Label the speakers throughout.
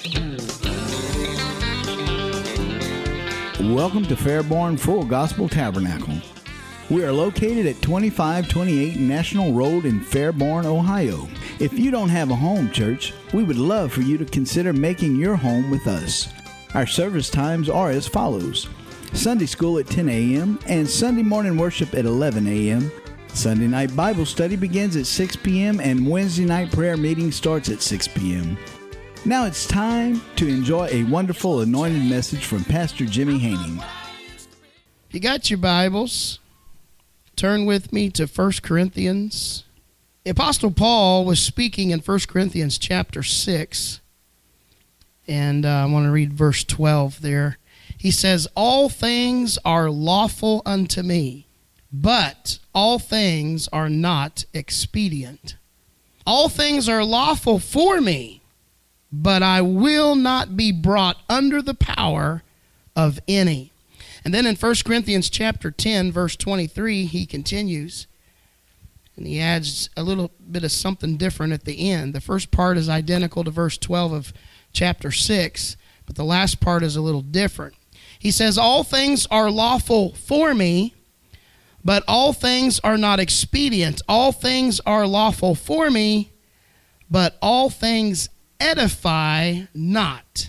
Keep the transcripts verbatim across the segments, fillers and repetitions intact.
Speaker 1: Welcome to Fairborn Full Gospel Tabernacle. We are located at twenty-five twenty-eight National Road in Fairborn, Ohio. If you don't have a home church, we would love for you to consider making your home with us. Our service times are as follows: Sunday school at ten a.m. and Sunday morning worship at eleven a.m. Sunday night Bible study begins at six p.m. and Wednesday night prayer meeting starts at six p.m. Now it's time to enjoy a wonderful anointed message from Pastor Jimmy Haining.
Speaker 2: You got your Bibles? Turn with me to First Corinthians. The Apostle Paul was speaking in First Corinthians chapter six, and uh, I want to read verse twelve there. He says, "All things are lawful unto me, but all things are not expedient. All things are lawful for me, but I will not be brought under the power of any." And then in First Corinthians chapter ten, verse twenty-three, he continues, and he adds a little bit of something different at the end. The first part is identical to verse twelve of chapter six, but the last part is a little different. He says, "All things are lawful for me, but all things are not expedient. All things are lawful for me, but all things edify not."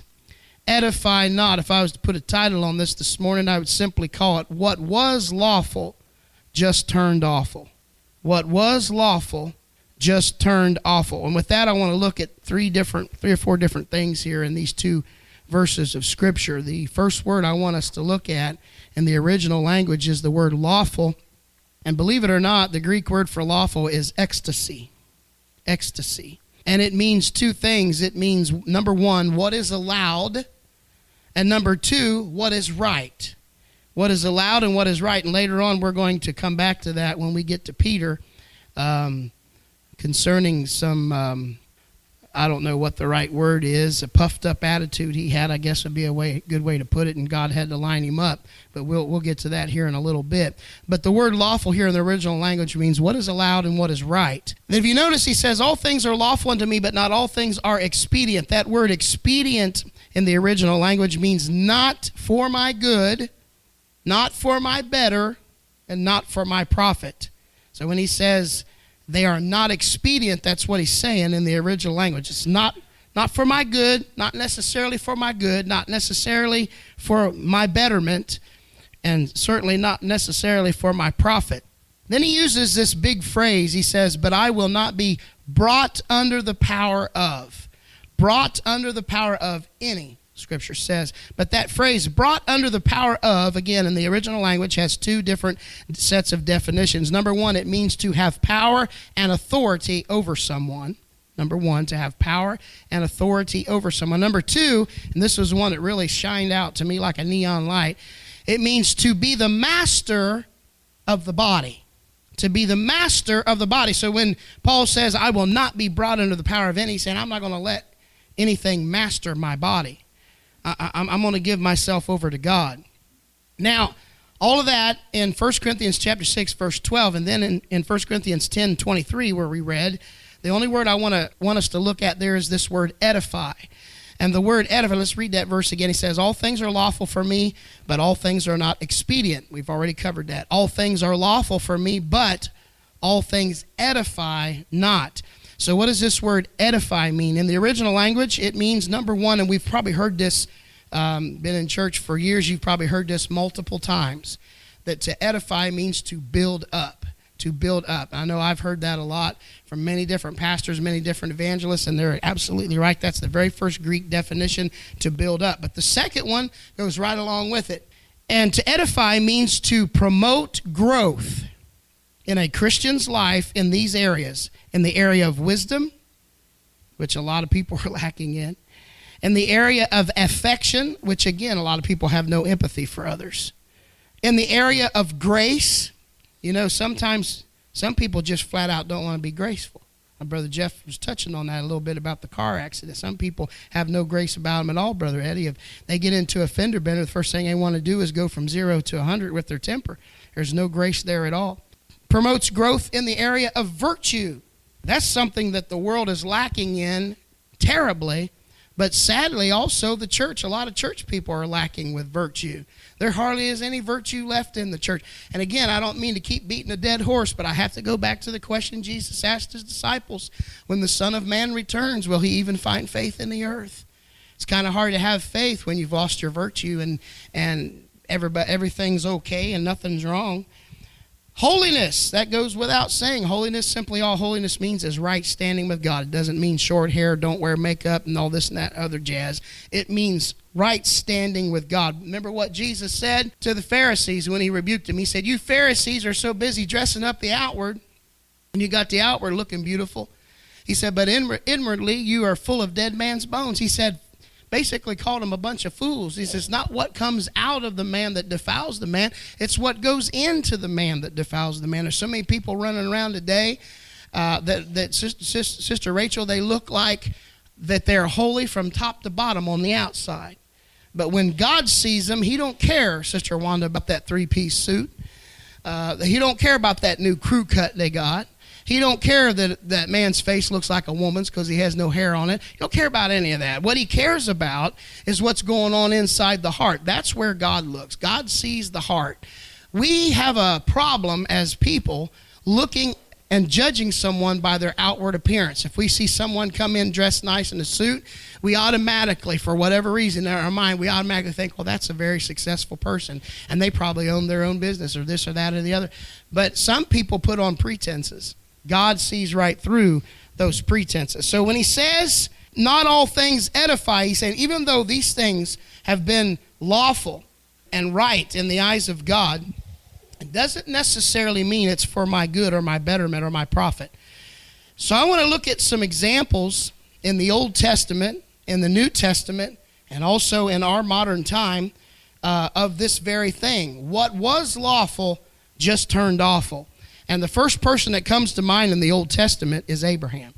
Speaker 2: Edify not. If I was to put a title on this this morning, I would simply call it, "What was lawful just turned awful." What was lawful just turned awful. And with that, I want to look at three different, three or four different things here in these two verses of Scripture. The first word I want us to look at in the original language is the word lawful. And believe it or not, the Greek word for lawful is ecstasy. Ecstasy. And it means two things. It means, number one, what is allowed, and number two, what is right. What is allowed and what is right. And later on, we're going to come back to that when we get to Peter, um, concerning some, um, I don't know what the right word is, a puffed up attitude he had, I guess would be a way, good way to put it, and God had to line him up. But we'll we'll get to that here in a little bit. But the word lawful here in the original language means what is allowed and what is right. And if you notice, he says, "All things are lawful unto me, but not all things are expedient." That word expedient in the original language means not for my good, not for my better, and not for my profit. So when he says they are not expedient, that's what he's saying in the original language. It's not, not for my good, not necessarily for my good, not necessarily for my betterment, and certainly not necessarily for my profit. Then he uses this big phrase. He says, "But I will not be brought under the power of." Brought under the power of any, Scripture says. But that phrase, "brought under the power of," again, in the original language, has two different sets of definitions. Number one, it means to have power and authority over someone. Number one, to have power and authority over someone. Number two, and this was one that really shined out to me like a neon light, it means to be the master of the body. To be the master of the body. So when Paul says, "I will not be brought under the power of any," he's saying, I'm not going to let anything master my body. I, I'm, I'm going to give myself over to God. Now, all of that in First Corinthians chapter six, verse twelve, and then in, in First Corinthians ten, twenty-three, where we read, the only word I want to want us to look at there is this word edify. And the word edify, let's read that verse again. He says, "All things are lawful for me, but all things are not expedient." We've already covered that. All things are lawful for me, but all things edify not. So what does this word edify mean? In the original language, it means, number one, and we've probably heard this, um, been in church for years, you've probably heard this multiple times, that to edify means to build up, to build up. I know I've heard that a lot from many different pastors, many different evangelists, and they're absolutely right. That's the very first Greek definition, to build up. But the second one goes right along with it. And to edify means to promote growth in a Christian's life in these areas. In the area of wisdom, which a lot of people are lacking in. In the area of affection, which again, a lot of people have no empathy for others. In the area of grace, you know, sometimes some people just flat out don't want to be graceful. My brother Jeff was touching on that a little bit about the car accident. Some people have no grace about them at all, Brother Eddie. If they get into a fender bender, the first thing they want to do is go from zero to one hundred with their temper. There's no grace there at all. Promotes growth in the area of virtue. That's something that the world is lacking in terribly, But sadly, also, the church, a lot of church people are lacking with virtue. There hardly is any virtue left in the church. And again, I don't mean to keep beating a dead horse, but I have to go back to the question Jesus asked his disciples. When the Son of Man returns, will he even find faith in the earth? It's kind of hard to have faith when you've lost your virtue and, and everybody, everything's okay and nothing's wrong. Holiness, that goes without saying. Holiness, simply all holiness means is right standing with God. It doesn't mean short hair, don't wear makeup, and all this and that other jazz. It means right standing with God. Remember what Jesus said to the Pharisees when he rebuked them. He said, you Pharisees are so busy dressing up the outward, and you got the outward looking beautiful. He said, but inwardly you are full of dead man's bones. He said, basically called them a bunch of fools. He says, not what comes out of the man that defiles the man, it's what goes into the man that defiles the man. There's so many people running around today uh, that, that Sister, Sister Rachel, they look like that they're holy from top to bottom on the outside. But when God sees them, he don't care, Sister Wanda, about that three-piece suit. Uh, he don't care about that new crew cut they got. He don't care that that man's face looks like a woman's because he has no hair on it. He don't care about any of that. What he cares about is what's going on inside the heart. That's where God looks. God sees the heart. We have a problem as people looking and judging someone by their outward appearance. If we see someone come in dressed nice in a suit, we automatically, for whatever reason in our mind, we automatically think, well, that's a very successful person, and they probably own their own business or this or that or the other. But some people put on pretenses. God sees right through those pretenses. So when he says, not all things edify, he's saying, even though these things have been lawful and right in the eyes of God, it doesn't necessarily mean it's for my good or my betterment or my profit. So I want to look at some examples in the Old Testament, in the New Testament, and also in our modern time uh, of this very thing. What was lawful just turned awful. And the first person that comes to mind in the Old Testament is Abraham.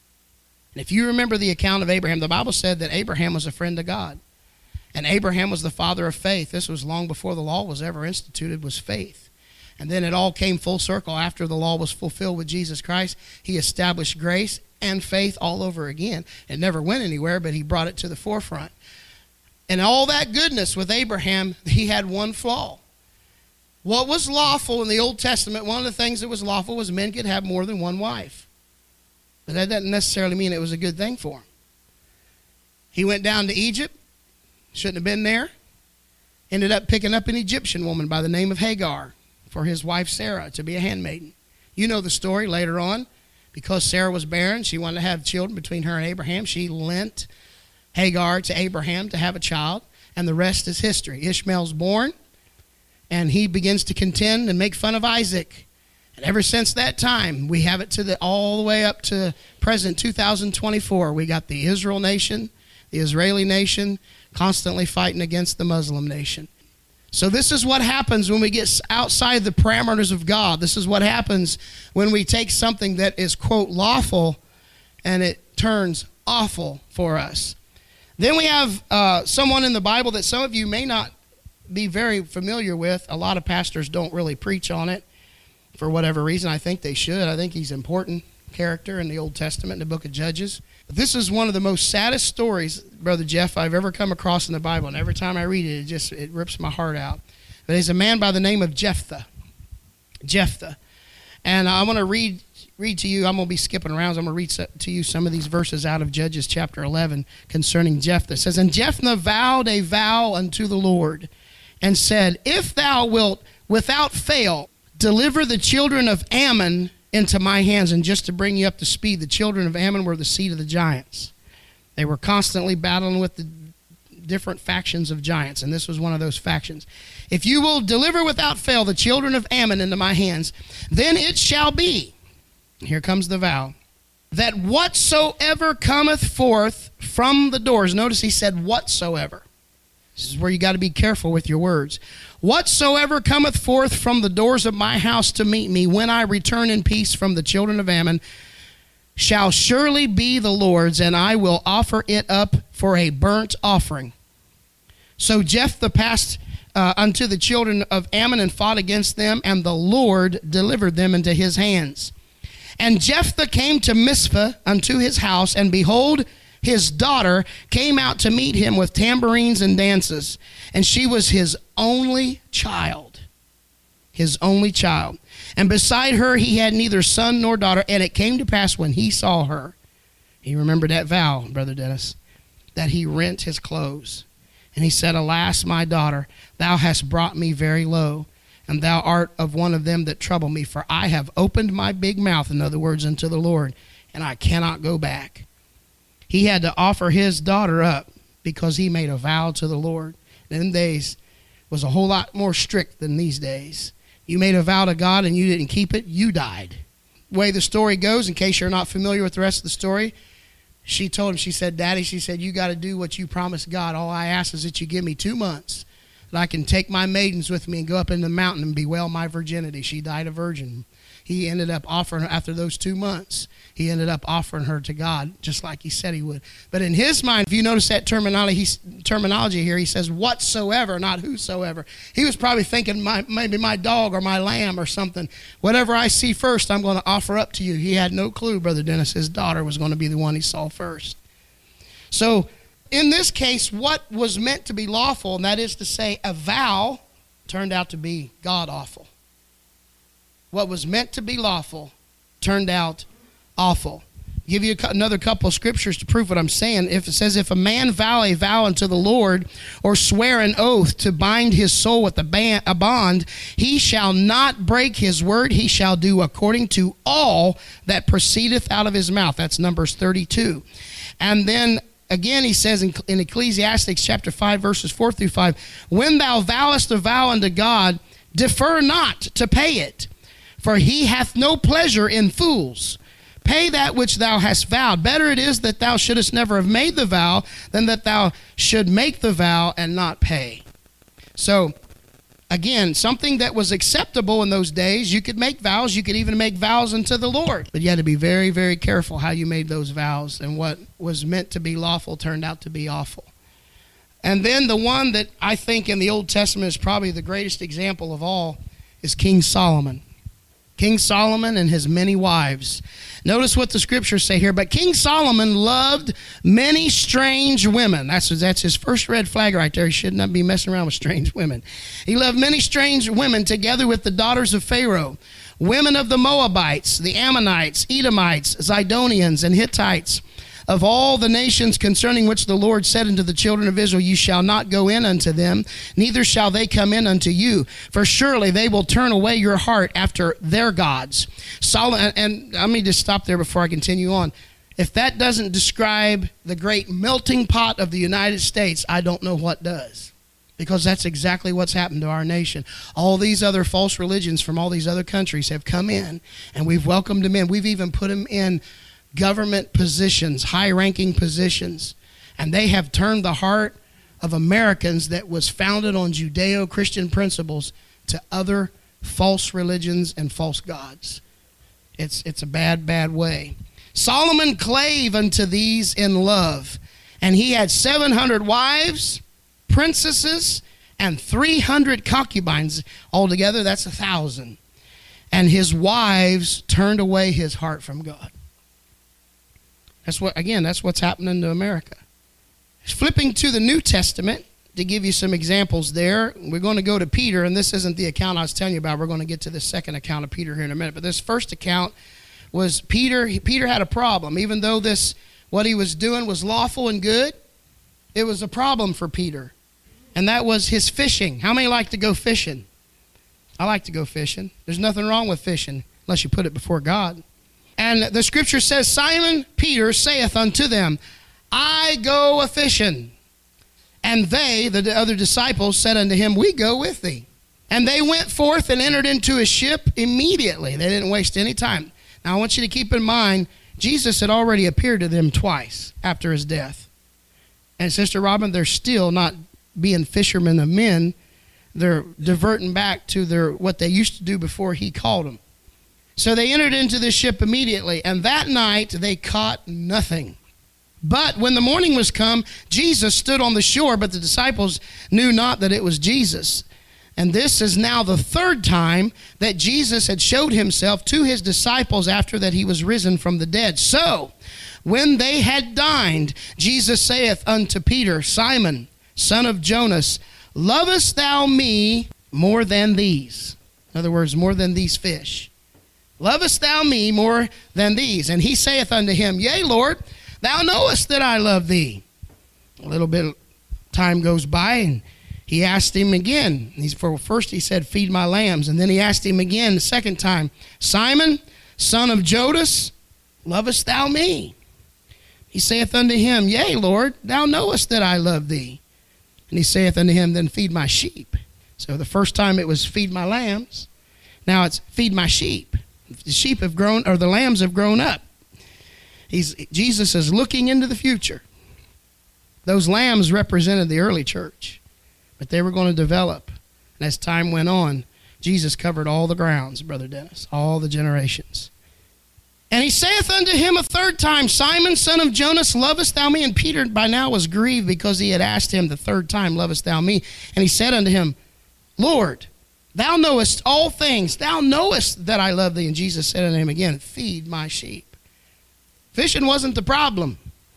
Speaker 2: And if you remember the account of Abraham, the Bible said that Abraham was a friend of God. And Abraham was the father of faith. This was long before the law was ever instituted, was faith. And then it all came full circle after the law was fulfilled with Jesus Christ. He established grace and faith all over again. It never went anywhere, but he brought it to the forefront. And all that goodness with Abraham, he had one flaw. What was lawful in the Old Testament, one of the things that was lawful was men could have more than one wife. But that doesn't necessarily mean it was a good thing for him. He went down to Egypt, shouldn't have been there, ended up picking up an Egyptian woman by the name of Hagar for his wife Sarah to be a handmaiden. You know the story later on. Because Sarah was barren, she wanted to have children between her and Abraham. She lent Hagar to Abraham to have a child, and the rest is history. Ishmael's born, and he begins to contend and make fun of Isaac. And ever since that time, we have it to the all the way up to present two thousand twenty-four. We got the Israel nation, the Israeli nation, constantly fighting against the Muslim nation. So this is what happens when we get outside the parameters of God. This is what happens when we take something that is, quote, lawful, and it turns awful for us. Then we have uh, someone in the Bible that some of you may not be very familiar with. A lot of pastors don't really preach on it for whatever reason. I think they should. I think he's an important character in the Old Testament, in the book of Judges. This is one of the most saddest stories, Brother Jeff, I've ever come across in the Bible. And every time I read it, it just it rips my heart out. But there's a man by the name of Jephthah. Jephthah. And I want to read read to you. I'm going to be skipping around. So I'm going to read to you some of these verses out of Judges chapter eleven concerning Jephthah. It says, And Jephthah vowed a vow unto the Lord and said, If thou wilt without fail deliver the children of Ammon into my hands. And just to bring you up to speed, the children of Ammon were the seed of the giants. They were constantly battling with the different factions of giants, and this was one of those factions. If you will deliver without fail the children of Ammon into my hands, then it shall be, here comes the vow, that whatsoever cometh forth from the doors, notice he said whatsoever. This is where you got to be careful with your words. Whatsoever cometh forth from the doors of my house to meet me when I return in peace from the children of Ammon shall surely be the Lord's, and I will offer it up for a burnt offering. So Jephthah passed uh, unto the children of Ammon and fought against them, and the Lord delivered them into his hands. And Jephthah came to Mizpah unto his house, and behold, his daughter, came out to meet him with tambourines and dances, and she was his only child. His only child. And beside her he had neither son nor daughter, and it came to pass when he saw her, he remembered that vow, Brother Dennis, that he rent his clothes. And he said, Alas, my daughter, thou hast brought me very low, and thou art of one of them that trouble me, for I have opened my big mouth, in other words, unto the Lord, and I cannot go back. He had to offer his daughter up because he made a vow to the Lord. In them days was a whole lot more strict than these days. You made a vow to God and you didn't keep it, you died. The way the story goes, in case you're not familiar with the rest of the story, she told him, she said, Daddy, she said, you got to do what you promised God. All I ask is that you give me two months that I can take my maidens with me and go up in the mountain and bewail my virginity. She died a virgin. He ended up offering her, after those two months, he ended up offering her to God, just like he said he would. But in his mind, if you notice that terminology, he's, terminology here, he says whatsoever, not whosoever. He was probably thinking my, maybe my dog or my lamb or something. Whatever I see first, I'm going to offer up to you. He had no clue, Brother Dennis, his daughter was going to be the one he saw first. So in this case, what was meant to be lawful, and that is to say a vow, turned out to be God-awful. What was meant to be lawful turned out awful. I'll give you another couple of scriptures to prove what I'm saying. If it says, if a man vow a vow unto the Lord, or swear an oath to bind his soul with a bond, he shall not break his word. He shall do according to all that proceedeth out of his mouth. That's Numbers thirty-two. And then again, he says in, in Ecclesiastes chapter five, verses four through five, when thou vowest a vow unto God, defer not to pay it, for he hath no pleasure in fools. Pay that which thou hast vowed. Better it is that thou shouldest never have made the vow than that thou should make the vow and not pay. So, again, something that was acceptable in those days, you could make vows. You could even make vows unto the Lord. But you had to be very, very careful how you made those vows. And what was meant to be lawful turned out to be awful. And then the one that I think in the Old Testament is probably the greatest example of all is King Solomon. King Solomon and his many wives. Notice what the scriptures say here. But King Solomon loved many strange women. That's, that's his first red flag right there. He should not be messing around with strange women. He loved many strange women together with the daughters of Pharaoh, women of the Moabites, the Ammonites, Edomites, Zidonians, and Hittites, of all the nations concerning which the Lord said unto the children of Israel, you shall not go in unto them, neither shall they come in unto you, for surely they will turn away your heart after their gods. Solomon, and let me just stop there before I continue on. If that doesn't describe the great melting pot of the United States, I don't know what does. Because that's exactly what's happened to our nation. All these other false religions from all these other countries have come in, and we've welcomed them in. We've even put them in government positions, high-ranking positions, and they have turned the heart of Americans that was founded on Judeo-Christian principles to other false religions and false gods. It's, it's a bad, bad way. Solomon clave unto these in love, and he had seven hundred wives, princesses, and three hundred concubines. Altogether, that's a thousand. And his wives turned away his heart from God. That's what, again, that's what's happening to America. Flipping to the New Testament, to give you some examples there, we're going to go to Peter, and this isn't the account I was telling you about. We're going to get to the second account of Peter here in a minute. But this first account was Peter. He, Peter had a problem. Even though this, what he was doing was lawful and good, it was a problem for Peter. And that was his fishing. How many like to go fishing? I like to go fishing. There's nothing wrong with fishing, unless you put it before God. And the scripture says, Simon Peter saith unto them, I go a-fishing. And they, the other disciples, said unto him, we go with thee. And they went forth and entered into a ship immediately. They didn't waste any time. Now, I want you to keep in mind, Jesus had already appeared to them twice after his death. And Sister Robin, they're still not being fishermen of men. They're diverting back to their what they used to do before he called them. So they entered into the ship immediately, and that night they caught nothing. But when the morning was come, Jesus stood on the shore, but the disciples knew not that it was Jesus. And this is now the third time that Jesus had showed himself to his disciples after that he was risen from the dead. So When they had dined, Jesus saith unto Peter, Simon, son of Jonas, lovest thou me more than these? In other words, more than these fish. Lovest thou me more than these? And he saith unto him, Yea, Lord, thou knowest that I love thee. A little bit of time goes by, and he asked him again. He's, for first he said, feed my lambs. And then he asked him again the second time, Simon, son of Jonas, lovest thou me? He saith unto him, Yea, Lord, thou knowest that I love thee. And he saith unto him, Then feed my sheep. So the first time it was feed my lambs. Now it's feed my sheep. The sheep have grown, or the lambs have grown up. He's, Jesus is looking into the future. Those lambs represented the early church, but they were going to develop. And as time went on, Jesus covered all the grounds, Brother Dennis, all the generations. And he saith unto him a third time, Simon, son of Jonas, lovest thou me? And Peter by now was grieved because he had asked him the third time, lovest thou me? And he said unto him, Lord, thou knowest all things. Thou knowest that I love thee. And Jesus said unto him again, feed my sheep. Fishing wasn't the problem.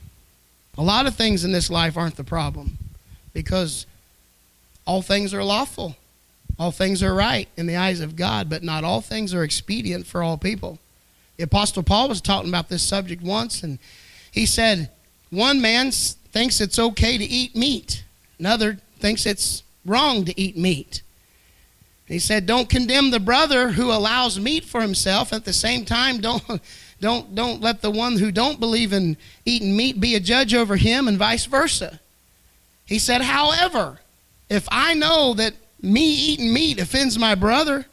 Speaker 2: A lot of things in this life aren't the problem, because all things are lawful. All things are right in the eyes of God, but not all things are expedient for all people. The Apostle Paul was talking about this subject once, and he said, one man thinks it's okay to eat meat. Another thinks it's wrong to eat meat. He said, don't condemn the brother who allows meat for himself. At the same time, don't... Don't, don't let the one who don't believe in eating meat be a judge over him, and vice versa. He said, however, if I know that me eating meat offends my brother,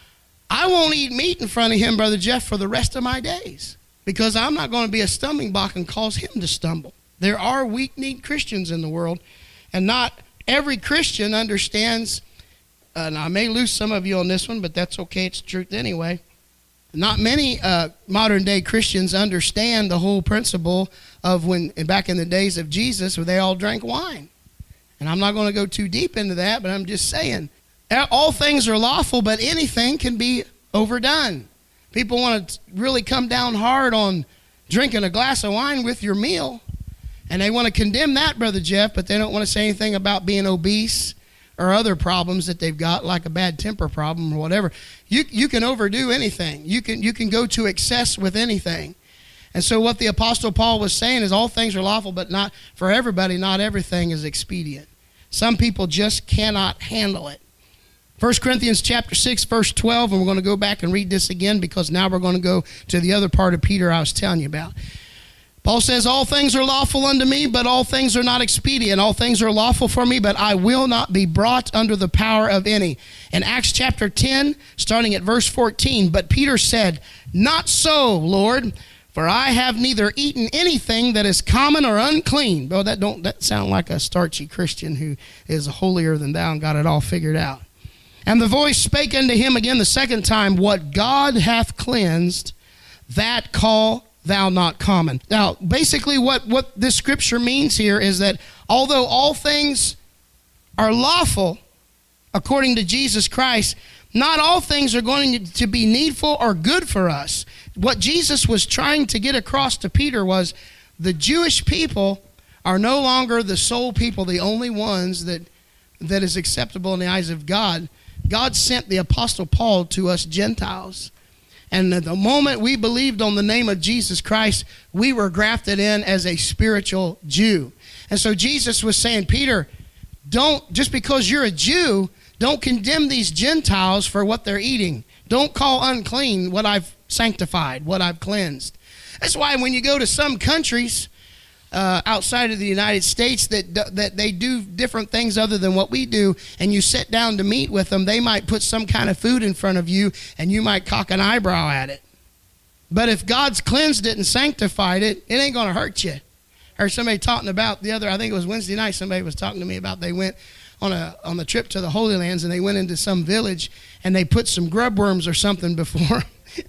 Speaker 2: I won't eat meat in front of him, Brother Jeff, for the rest of my days, because I'm not going to be a stumbling block and cause him to stumble. There are weak-kneed Christians in the world, and not every Christian understands, uh, and I may lose some of you on this one, but that's okay, it's the truth anyway. Not many uh, modern-day Christians understand the whole principle of when, back in the days of Jesus, where they all drank wine. And I'm not going to go too deep into that, but I'm just saying, all things are lawful, but anything can be overdone. People want to really come down hard on drinking a glass of wine with your meal, and they want to condemn that, Brother Jeff, but they don't want to say anything about being obese or other problems that they've got, like a bad temper problem or whatever. You you can overdo anything. You can you can go to excess with anything. And so what the Apostle Paul was saying is all things are lawful, but not for everybody. Not everything is expedient. Some people just cannot handle it. First Corinthians chapter six, verse twelve, and we're going to go back and read this again, because now we're going to go to the other part of Peter I was telling you about. Paul says, all things are lawful unto me, but all things are not expedient. All things are lawful for me, but I will not be brought under the power of any. In Acts chapter ten, starting at verse fourteen, but Peter said, not so, Lord, for I have neither eaten anything that is common or unclean. Well, that don't that sound like a starchy Christian who is holier than thou and got it all figured out. And the voice spake unto him again the second time, what God hath cleansed, that call thou not common. Now, basically what, what this scripture means here is that although all things are lawful according to Jesus Christ, not all things are going to be needful or good for us. What Jesus was trying to get across to Peter was the Jewish people are no longer the sole people, the only ones that that is acceptable in the eyes of God. God sent the Apostle Paul to us Gentiles. And at the moment we believed on the name of Jesus Christ, we were grafted in as a spiritual Jew. And so Jesus was saying, Peter, don't, just because you're a Jew, don't condemn these Gentiles for what they're eating. Don't call unclean what I've sanctified, what I've cleansed. That's why when you go to some countries uh, outside of the United States that that they do different things other than what we do, and you sit down to meet with them, they might put some kind of food in front of you, and you might cock an eyebrow at it. But if God's cleansed it and sanctified it, it ain't going to hurt you. I heard somebody talking about the other, I think it was Wednesday night, somebody was talking to me about they went on a on the trip to the Holy Lands, and they went into some village, and they put some grub worms or something before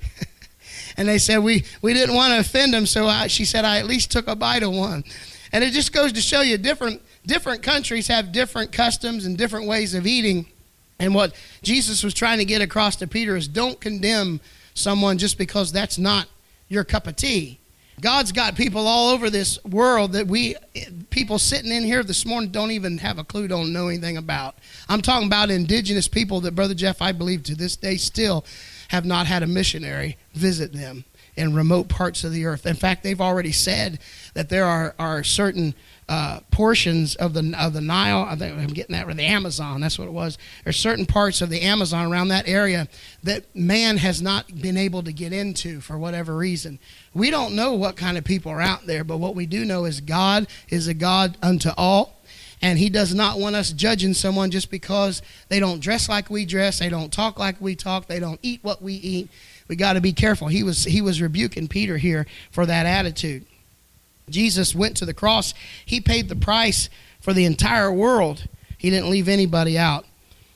Speaker 2: and they said, we, we didn't want to offend them, so I, she said, I at least took a bite of one. And it just goes to show you different different countries have different customs and different ways of eating. And what Jesus was trying to get across to Peter is don't condemn someone just because that's not your cup of tea. God's got people all over this world that we, people sitting in here this morning don't even have a clue, don't know anything about. I'm talking about indigenous people that, Brother Jeff, I believe to this day still have not had a missionary visit them in remote parts of the earth. In fact, they've already said that there are, are certain uh, portions of the of the Nile, I think I'm getting that, or the Amazon, that's what it was. There's certain parts of the Amazon around that area that man has not been able to get into for whatever reason. We don't know what kind of people are out there, but what we do know is God is a God unto all. And he does not want us judging someone just because they don't dress like we dress, they don't talk like we talk, they don't eat what we eat. We got to be careful. He was he was rebuking Peter here for that attitude. Jesus went to the cross. He paid the price for the entire world. He didn't leave anybody out.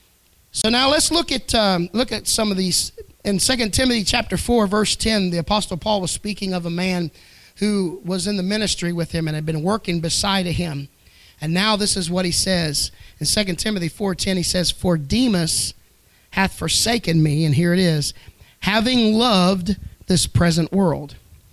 Speaker 2: So now let's look at um, look at some of these. In Second Timothy chapter four, verse ten, the Apostle Paul was speaking of a man who was in the ministry with him and had been working beside him. And now this is what he says. In Second Timothy four ten, he says, "For Demas hath forsaken me," and here it is, "having loved this present world."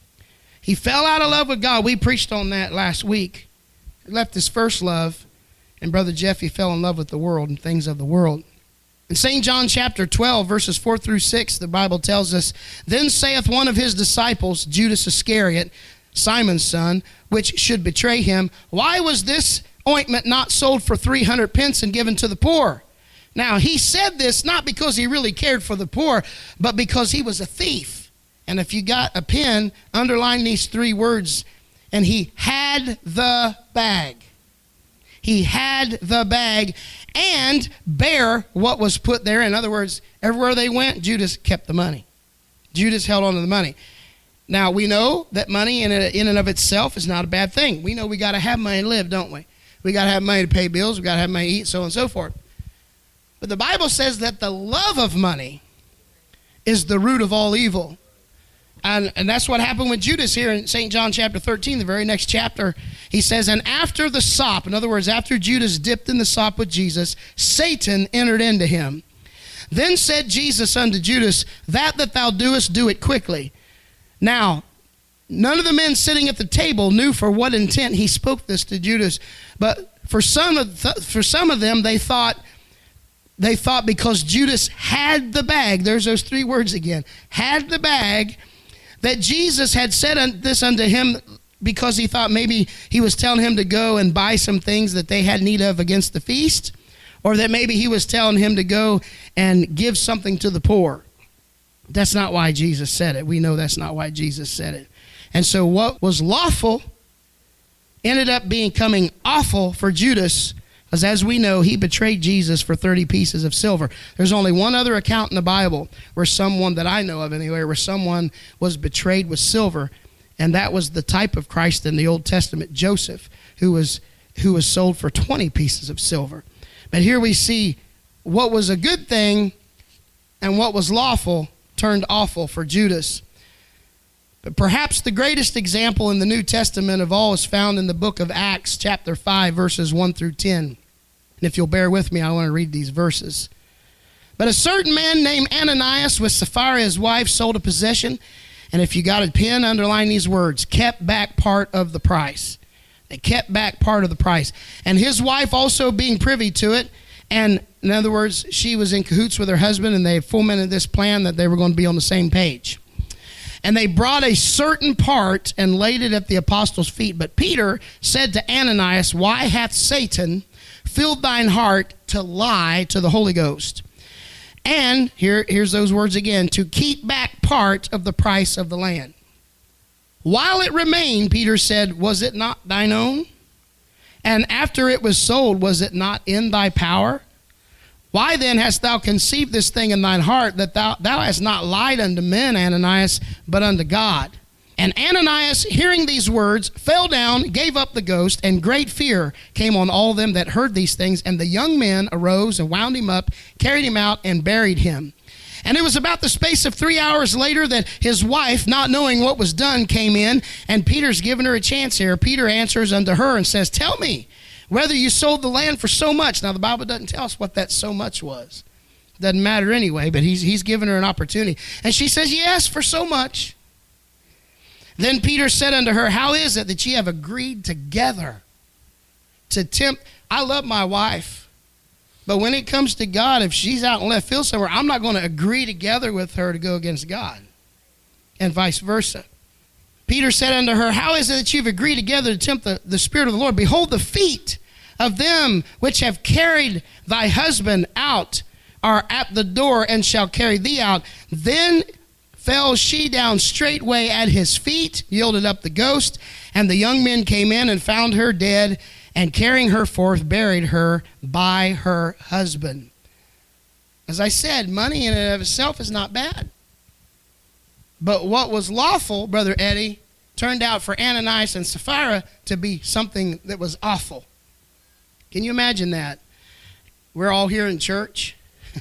Speaker 2: He fell out of love with God. We preached on that last week. He left his first love, and Brother Jeff, he fell in love with the world and things of the world. In Saint John chapter twelve, verses four through six, the Bible tells us, "Then saith one of his disciples, Judas Iscariot, Simon's son, which should betray him, Why was this ointment not sold for three hundred pence and given to the poor?" Now, he said this not because he really cared for the poor, but because he was a thief. And if you got a pen, underline these three words. And he had the bag. He had the bag and bear what was put there. In other words, everywhere they went, Judas kept the money. Judas held on to the money. Now, we know that money in, a, in and of itself is not a bad thing. We know we got to have money to live, don't we? We got to have money to pay bills. We got to have money to eat, so on and so forth. But the Bible says that the love of money is the root of all evil. And, and that's what happened with Judas here in Saint John chapter thirteen, the very next chapter. He says, "And after the sop," in other words, after Judas dipped in the sop with Jesus, "Satan entered into him. Then said Jesus unto Judas, That that thou doest, do it quickly." Now, none of the men sitting at the table knew for what intent he spoke this to Judas. But for some of th- for some of them, they thought, they thought because Judas had the bag, there's those three words again, had the bag, that Jesus had said this unto him because he thought maybe he was telling him to go and buy some things that they had need of against the feast, or that maybe he was telling him to go and give something to the poor. That's not why Jesus said it. We know that's not why Jesus said it. And so what was lawful ended up becoming awful for Judas, because as we know, he betrayed Jesus for thirty pieces of silver. There's only one other account in the Bible where someone, that I know of anyway, where someone was betrayed with silver, and that was the type of Christ in the Old Testament, Joseph, who was who was sold for twenty pieces of silver. But here we see what was a good thing and what was lawful turned awful for Judas. But perhaps the greatest example in the New Testament of all is found in the book of Acts, chapter five, verses one through ten. And if you'll bear with me, I want to read these verses. "But a certain man named Ananias with Sapphira his wife sold a possession," and if you got a pen, underline these words, "kept back part of the price." They kept back part of the price. "And his wife also being privy to it," and in other words, she was in cahoots with her husband, and they fomented this plan that they were going to be on the same page. "And they brought a certain part and laid it at the apostles' feet. But Peter said to Ananias, Why hath Satan filled thine heart to lie to the Holy Ghost? And," here, here's those words again, "to keep back part of the price of the land. While it remained," Peter said, "was it not thine own? And after it was sold, was it not in thy power? Why then hast thou conceived this thing in thine heart, that thou, thou hast not lied unto men, Ananias, but unto God?" And Ananias, hearing these words, fell down, gave up the ghost, and great fear came on all them that heard these things. And the young men arose and wound him up, carried him out, and buried him. And it was about the space of three hours later that his wife, not knowing what was done, came in, and Peter's given her a chance here. Peter answers unto her and says, "Tell me whether you sold the land for so much." Now, the Bible doesn't tell us what that so much was. Doesn't matter anyway, but he's, he's given her an opportunity. And she says, "Yes, for so much." Then Peter said unto her, how is it that ye have agreed together to tempt? I love my wife, but when it comes to God, if she's out in left field somewhere, I'm not going to agree together with her to go against God, and vice versa. Peter said unto her, how is it that you've agreed together to tempt the, the Spirit of the Lord? Behold, the feet of them which have carried thy husband out are at the door, and shall carry thee out. Then fell she down straightway at his feet, yielded up the ghost, and the young men came in and found her dead, and carrying her forth, buried her by her husband. As I said, money in and of itself is not bad. But what was lawful, Brother Eddie, turned out for Ananias and Sapphira to be something that was awful. Can you imagine that? We're all here in church,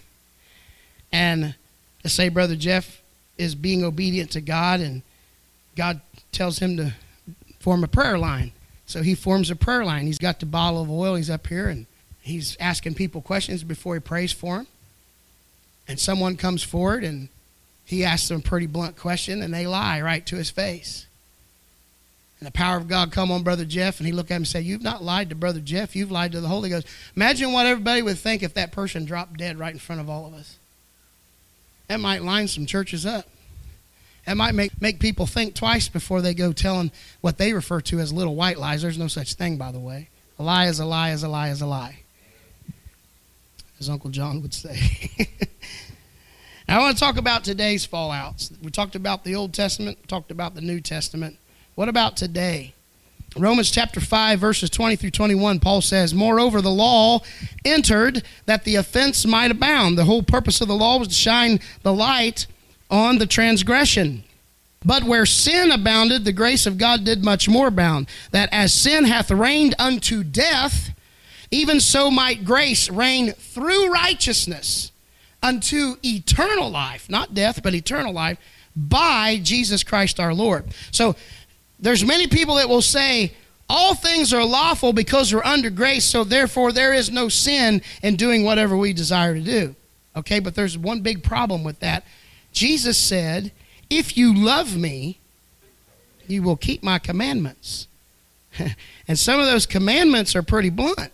Speaker 2: and let's say Brother Jeff is being obedient to God, and God tells him to form a prayer line. So he forms a prayer line. He's got the bottle of oil. He's up here, and he's asking people questions before he prays for them. And someone comes forward, and he asks them a pretty blunt question, and they lie right to his face. And the power of God come on Brother Jeff, and he looked at him and said, you've not lied to Brother Jeff. You've lied to the Holy Ghost. Imagine what everybody would think if that person dropped dead right in front of all of us. That might line some churches up. That might make, make people think twice before they go telling what they refer to as little white lies. There's no such thing, by the way. A lie is a lie is a lie is a lie, as Uncle John would say. Now, I want to talk about today's fallouts. We talked about the Old Testament, talked about the New Testament. What about today? Romans chapter five, verses twenty through twenty-one, Paul says, moreover, the law entered that the offense might abound. The whole purpose of the law was to shine the light on the transgression. But where sin abounded, the grace of God did much more abound, that as sin hath reigned unto death, even so might grace reign through righteousness unto eternal life, not death, but eternal life, by Jesus Christ our Lord. So there's many people that will say, all things are lawful because we're under grace, so therefore there is no sin in doing whatever we desire to do. Okay, but there's one big problem with that. Jesus said, if you love me, you will keep my commandments. And some of those commandments are pretty blunt.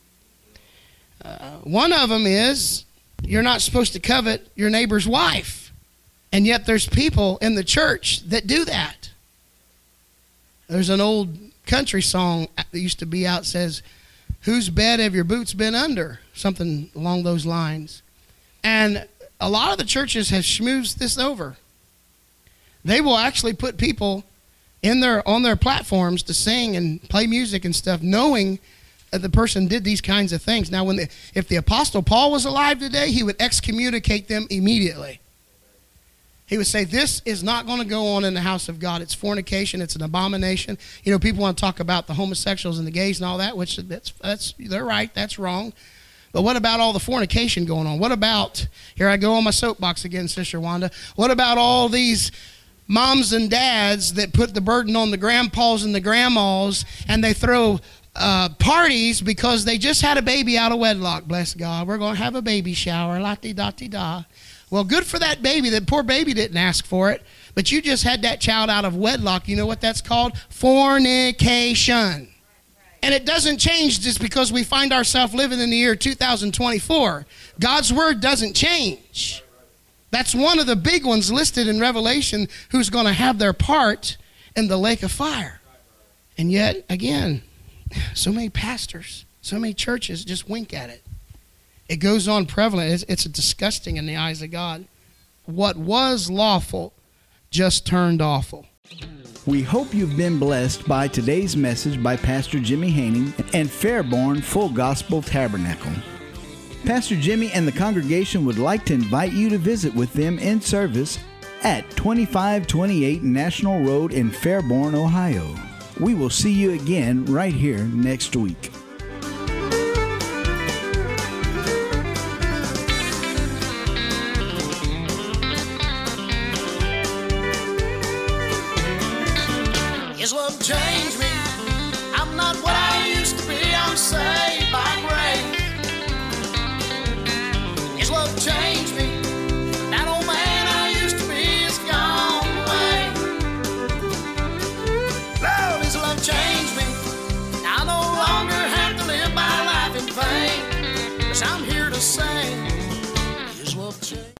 Speaker 2: Uh, one of them is, you're not supposed to covet your neighbor's wife. And yet there's people in the church that do that. There's an old country song that used to be out, says, whose bed have your boots been under? Something along those lines. And a lot of the churches have schmoozed this over. They will actually put people in their on their platforms to sing and play music and stuff, knowing that the person did these kinds of things. Now, when the, if the Apostle Paul was alive today, he would excommunicate them immediately. He would say, this is not going to go on in the house of God. It's fornication. It's an abomination. You know, people want to talk about the homosexuals and the gays and all that, which that's, that's they're right. That's wrong. But what about all the fornication going on? What about, here I go on my soapbox again, Sister Wanda. What about all these moms and dads that put the burden on the grandpas and the grandmas, and they throw uh, parties because they just had a baby out of wedlock? Bless God. We're going to have a baby shower. La-ti-da-ti-da. Well, good for that baby. That poor baby didn't ask for it, but you just had that child out of wedlock. You know what that's called? Fornication. And it doesn't change just because we find ourselves living in the year two thousand twenty-four. God's word doesn't change. That's one of the big ones listed in Revelation, who's going to have their part in the lake of fire. And yet, again, so many pastors, so many churches just wink at it. It goes on prevalent. It's, it's disgusting in the eyes of God. What was lawful just turned awful.
Speaker 1: We hope you've been blessed by today's message by Pastor Jimmy Haining and Fairborn Full Gospel Tabernacle. Pastor Jimmy and the congregation would like to invite you to visit with them in service at twenty-five twenty-eight National Road in Fairborn, Ohio. We will see you again right here next week.
Speaker 3: Is what changed me. I'm not what I used to be. I'm saved by grace. Is what changed me. That old man I used to be is gone away. Yes, I'm here to sing. Here's what changed.